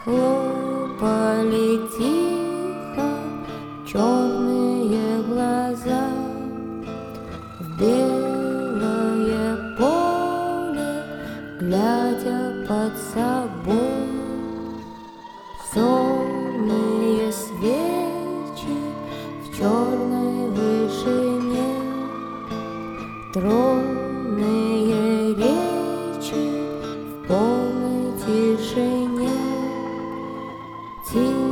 хлопали тихо черные глаза в белое поле, глядя под собой. Сонные свечи в черной вышине, тронные речи в полной тишине.